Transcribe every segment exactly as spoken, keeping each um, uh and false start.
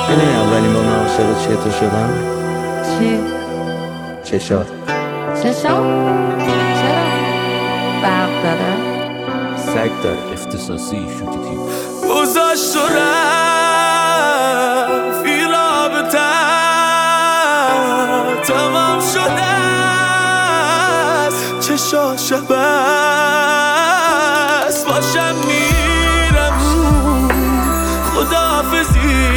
میدونی اولین بار من عاشق چیه تو شدم؟ چی؟ چشات. چشام؟ چرا؟ برق داره؟ سگ داره. اختصاصی شوتی تیم گذاشت و رفت این رابطه تمام شده است چشا شبست باشم میرم خداحافظی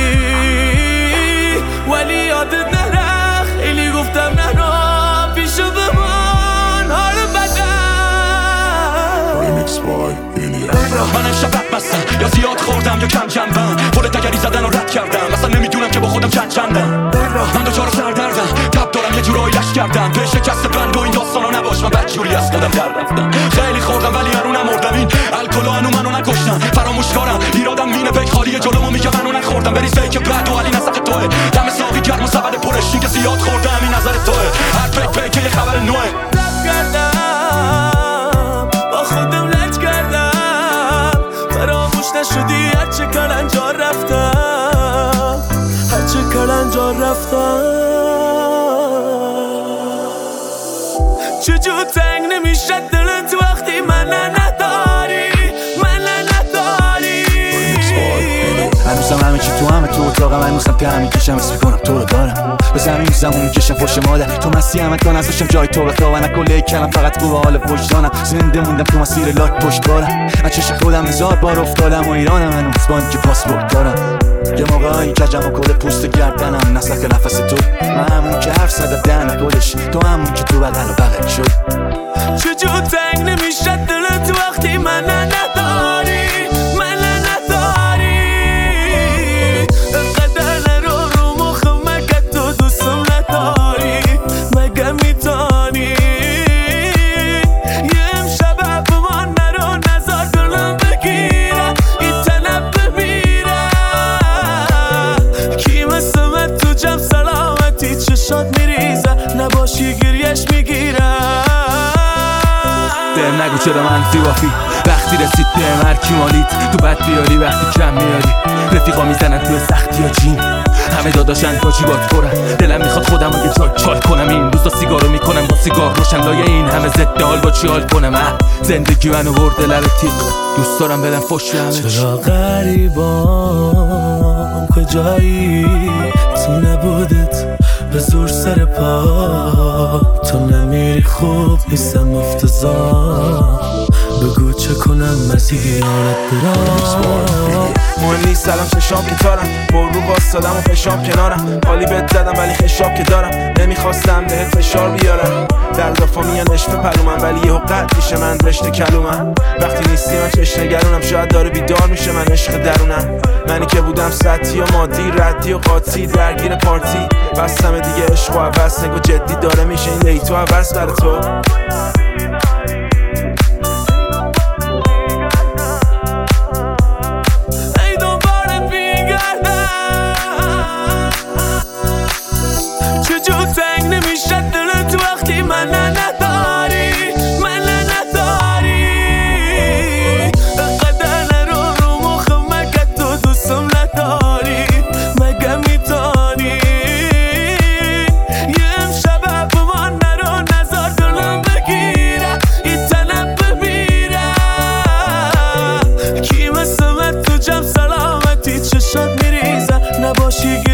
ولی یادت نره خیلی گفتم نرا پیشو بمان حال من امشب بد مستم یا زیاد خوردم یا کم جنبم پل دگری زدن و رد کردم مثلا نمیدونم که با خودم چند چندم من دوچار سردردم تب دارم یه جورایی لش کردم به شکست بند و این داستانا نباش من بدجوری از خودم در رفتم خیلی خوردم ولی هنو نمردم این الکل و هنو منو نکشتم فراموش کارم ایرادم مینه پیک خالی جلومو میگه منو نخوردم بریز فیک بعد و علی نسخ توه دم ساقی گرم و سبد پرش این که زیاد خوردم این نظر توه هر پیک پیک یه خبر نوه رد کردم با خودم لج کردم فراموش نشدی هرچه کلنجار رفتم هرچه کلنجار رفتم چجور تنگ نمیشه دلت وقتی من نداری من نداری هنوزم همه چی تو همه تو اتاقم هنوزم که همین کشم اسم کنم تو رو دارم به زمین زمون میکشم فوش مادر تو مستی هم کن ازشم جای تو بخواه و نکله کلم فقط خوب حال وجدانم زنده موندم تو مسیر لاک پشت بارم از چشم خودم هزار بار افتادم و ایرانم هنوز بانی که پاسپورت دارم یه موقعی کجم و کل پوست گردنم نسخ نفس تو من همون که حرف زده دهن کلش تو همون که تو بغل و بغل شد چجور تنگ نمیشه دلت وقتی من نداری من نداری قدر نرو رو مخم مگه تو دوستم نداری مگه میتانی یه امشب بمان نرو نزار دلم بگیره این تنب بمیره کی مثل من تو جمع سلامتی چشات میریزه نباشی گریش میگیره بهم نگو چرا منفی وافی وقتی رسید بهم هرکی مالید تو بد بیاری وقتی کم میاری رفیقا میزنن توی سختی ها جین همه داداشن با جیبات پرن دلم میخواد خودم اگه چال چال کنم این روزا سیگارو میکنم با سیگار روشن لایه این همه ضد حال با چی حال کنم اه زندگی منو برده لب تیغ دوست دارم بدم فش همه چرا غریبام کجایی تو نبودت به زور سر پا تو نمیری خوب نیستم افتضاح بگو چه کنم مسیحیانت برام مهم نیست سلام چشام که تارم برو باستادم و فشام کنارم حالی بهت زدم ولی خشاب که دارم نمیخواستم بهت فشار بیارم در دفعه میان عشق پلومم ولی یهو قطع میشه من رشته کلومم وقتی نیستی من چشم نگرونم شاید داره بیدار میشه من عشق درونم منی که بودم سطحی و مادی ردی و قاطی درگیر پارتی بستم دیگه عشق و عوض نگو جدی داره میشه این دیتو عوض برای تو چجور تنگ نمیشه دلت وقتی من نداری من نداری قدر نرو رو مخم مگه تو دوستم نداری مگه میتانی یه امشب بمان نرو نزار دلم بگیره این تنب بمیره کی مثل من تو جمع سلامتی چشات میریزه نباشی